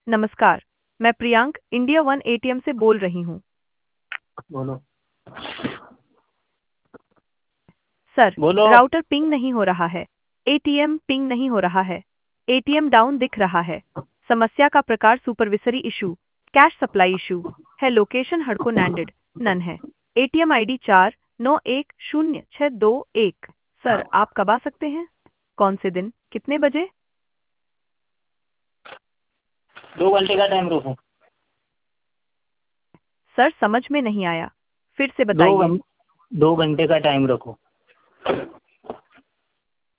नमस्कार। मैं Priyank India one ATM से बोल रही हूँ। बोलो। सर, बोलो। राउटर पिंग नहीं हो रहा है। एटीएम पिंग नहीं हो रहा है। एटीएम डाउन दिख रहा है। समस्या का प्रकार supervisory issue, cash supply issue है। लोकेशन हड़को नैंडेड नन है। ATM ID 49106221। सर, आप कब आ सकते हैं? कौन से दिन, कितने बजे? 2 घंटे का टाइम रखो। सर, समझ में नहीं आया, फिर से दो बताइए। घं 2 घंटे का टाइम रखो।